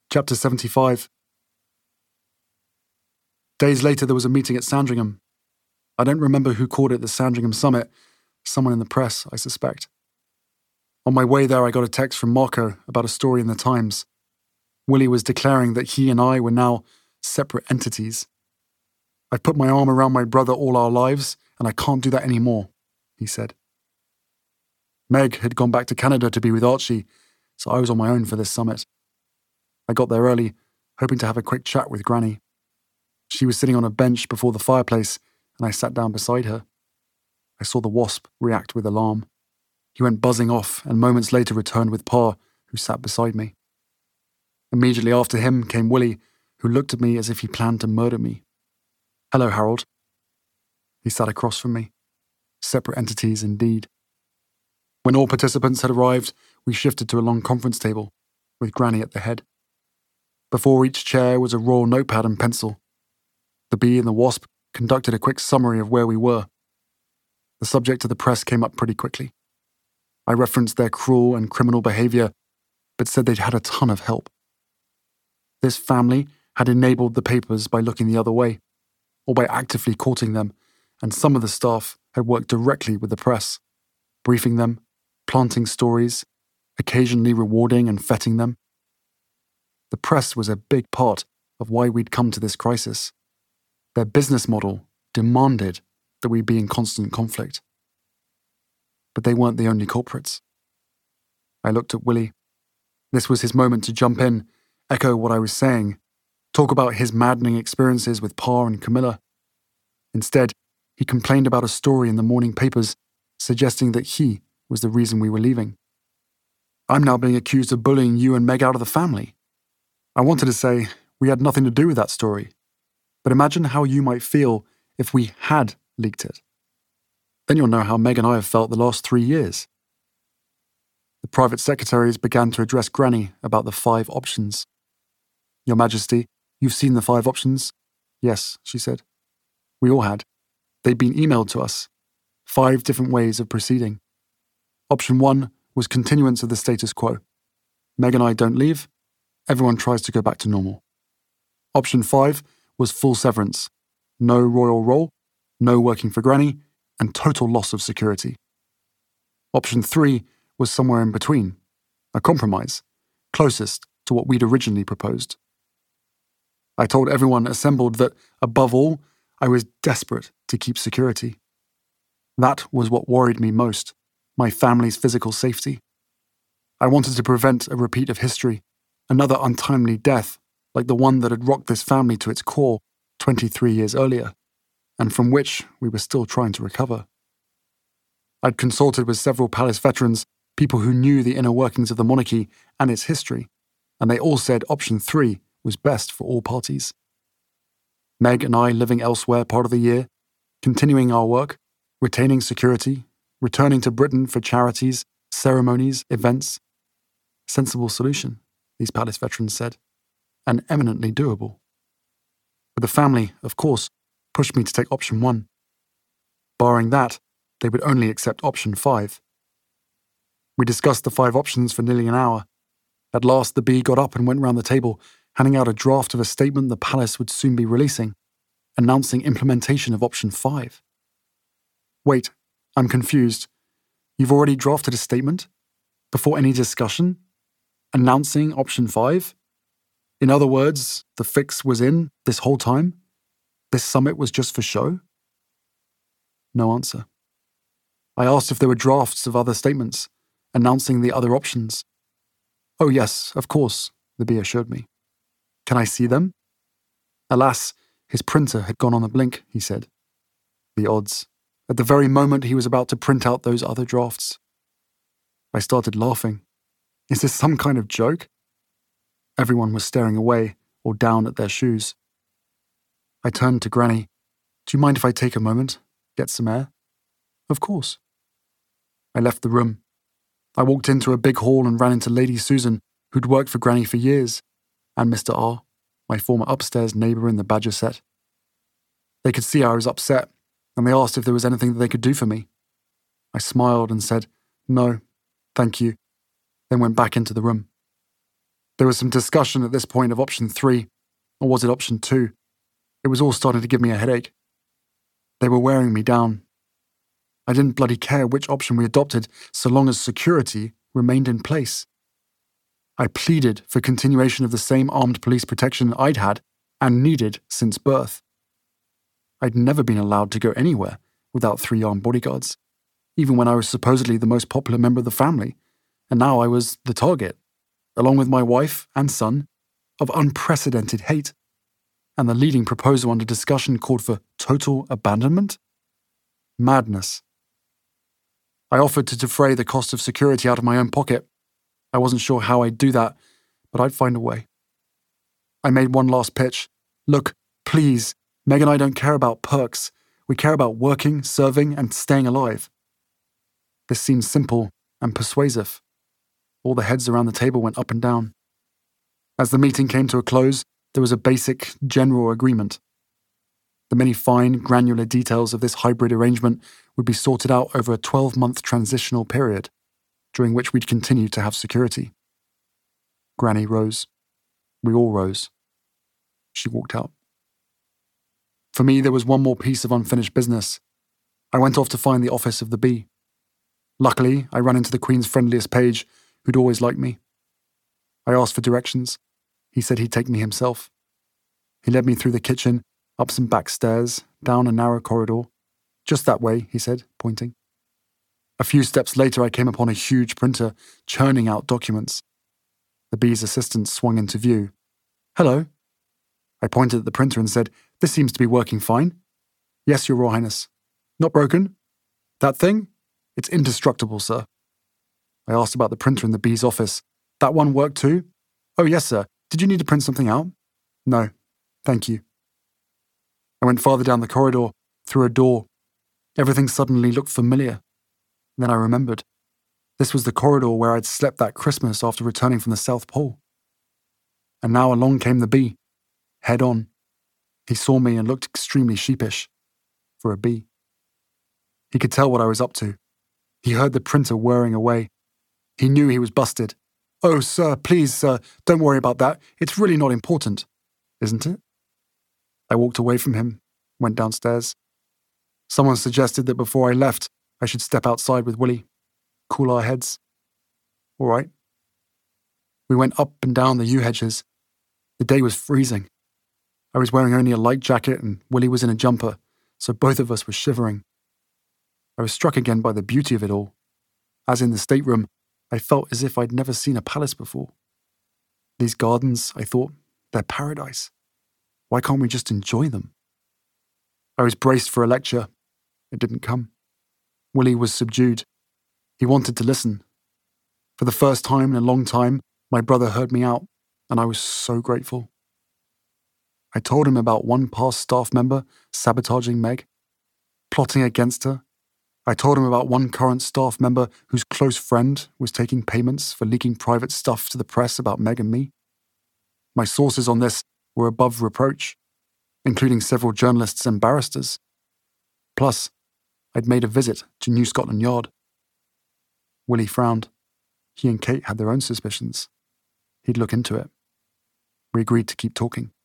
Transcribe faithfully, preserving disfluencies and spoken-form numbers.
Chapter seventy-five. Days later, there was a meeting at Sandringham. I don't remember who called it the Sandringham Summit. Someone in the press, I suspect. On my way there, I got a text from Marco about a story in the Times. Willie was declaring that he and I were now separate entities. I've put my arm around my brother all our lives, and I can't do that anymore, he said. Meg had gone back to Canada to be with Archie, so I was on my own for this summit. I got there early, hoping to have a quick chat with Granny. She was sitting on a bench before the fireplace, and I sat down beside her. I saw the wasp react with alarm. He went buzzing off, and moments later returned with Pa, who sat beside me. Immediately after him came Willie, who looked at me as if he planned to murder me. "Hello, Harold." He sat across from me. Separate entities indeed. When all participants had arrived, we shifted to a long conference table, with Granny at the head. Before each chair was a raw notepad and pencil. The bee and the wasp conducted a quick summary of where we were. The subject of the press came up pretty quickly. I referenced their cruel and criminal behaviour, but said they'd had a ton of help. This family had enabled the papers by looking the other way, or by actively courting them, and some of the staff had worked directly with the press, briefing them, planting stories, occasionally rewarding and feting them. The press was a big part of why we'd come to this crisis. Their business model demanded that we be in constant conflict. But they weren't the only culprits. I looked at Willie. This was his moment to jump in, echo what I was saying, talk about his maddening experiences with Pa and Camilla. Instead, he complained about a story in the morning papers suggesting that he was the reason we were leaving. "I'm now being accused of bullying you and Meg out of the family." I wanted to say we had nothing to do with that story, but imagine how you might feel if we had leaked it. Then you'll know how Meg and I have felt the last three years. The private secretaries began to address Granny about the five options. "Your Majesty, you've seen the five options?" "Yes," she said. "We all had. They'd been emailed to us. Five different ways of proceeding. Option one was continuance of the status quo. Meg and I don't leave. Everyone tries to go back to normal. Option five was full severance. No royal role, no working for Granny, and total loss of security. Option three was somewhere in between, a compromise, closest to what we'd originally proposed. I told everyone assembled that, above all, I was desperate to keep security. That was what worried me most, my family's physical safety. I wanted to prevent a repeat of history, another untimely death like the one that had rocked this family to its core twenty-three years earlier, and from which we were still trying to recover. I'd consulted with several palace veterans, people who knew the inner workings of the monarchy and its history, and they all said option three was best for all parties. Meg and I living elsewhere part of the year, continuing our work, retaining security, returning to Britain for charities, ceremonies, events. Sensible solution, these palace veterans said, and eminently doable. But the family, of course, pushed me to take option one. Barring that, they would only accept option five. We discussed the five options for nearly an hour. At last, the bee got up and went round the table, handing out a draft of a statement the palace would soon be releasing, announcing implementation of option five. Wait, I'm confused. You've already drafted a statement? Before any discussion? Announcing option five? In other words, the fix was in this whole time? This summit was just for show? No answer. I asked if there were drafts of other statements, announcing the other options. "Oh yes, of course," the bee assured me. "Can I see them?" Alas, his printer had gone on the blink, he said. The odds. At the very moment he was about to print out those other drafts. I started laughing. Is this some kind of joke? Everyone was staring away or down at their shoes. I turned to Granny. "Do you mind if I take a moment? Get some air?" "Of course." I left the room. I walked into a big hall and ran into Lady Susan, who'd worked for Granny for years, and Mister R, my former upstairs neighbour in the Badger set. They could see I was upset, and they asked if there was anything that they could do for me. I smiled and said, "No, thank you," then went back into the room. There was some discussion at this point of option three, or was it option two? It was all starting to give me a headache. They were wearing me down. I didn't bloody care which option we adopted so long as security remained in place. I pleaded for continuation of the same armed police protection I'd had and needed since birth. I'd never been allowed to go anywhere without three armed bodyguards, even when I was supposedly the most popular member of the family, and now I was the target, along with my wife and son, of unprecedented hate, and the leading proposal under discussion called for total abandonment? Madness. I offered to defray the cost of security out of my own pocket. I wasn't sure how I'd do that, but I'd find a way. I made one last pitch. Look, please, Meg and I don't care about perks. We care about working, serving, and staying alive. This seemed simple and persuasive. All the heads around the table went up and down. As the meeting came to a close, there was a basic, general agreement. The many fine, granular details of this hybrid arrangement would be sorted out over a twelve-month transitional period, during which we'd continue to have security. Granny rose. We all rose. She walked out. For me, there was one more piece of unfinished business. I went off to find the office of the Bee. Luckily, I ran into the Queen's friendliest page, who'd always liked me. I asked for directions. He said he'd take me himself. He led me through the kitchen, up some back stairs, down a narrow corridor. Just that way, he said, pointing. A few steps later, I came upon a huge printer, churning out documents. The Bee's assistant swung into view. Hello. I pointed at the printer and said, This seems to be working fine. Yes, Your Royal Highness. Not broken? That thing? It's indestructible, sir. I asked about the printer in the Bee's office. That one worked too? Oh, yes, sir. Did you need to print something out? No. Thank you. I went farther down the corridor, through a door. Everything suddenly looked familiar. Then I remembered. This was the corridor where I'd slept that Christmas after returning from the South Pole. And now along came the Bee, head on. He saw me and looked extremely sheepish. For a Bee. He could tell what I was up to. He heard the printer whirring away. He knew he was busted. Oh, sir, please, sir, don't worry about that. It's really not important. Isn't it? I walked away from him, went downstairs. Someone suggested that before I left, I should step outside with Willie. Cool our heads. All right. We went up and down the yew hedges. The day was freezing. I was wearing only a light jacket and Willie was in a jumper, so both of us were shivering. I was struck again by the beauty of it all. As in the stateroom, I felt as if I'd never seen a palace before. These gardens, I thought, they're paradise. Why can't we just enjoy them? I was braced for a lecture. It didn't come. Willie was subdued. He wanted to listen. For the first time in a long time, my brother heard me out, and I was so grateful. I told him about one past staff member sabotaging Meg, plotting against her. I told him about one current staff member whose close friend was taking payments for leaking private stuff to the press about Meg and me. My sources on this were above reproach, including several journalists and barristers. Plus, I'd made a visit to New Scotland Yard. Willie frowned. He and Kate had their own suspicions. He'd look into it. We agreed to keep talking.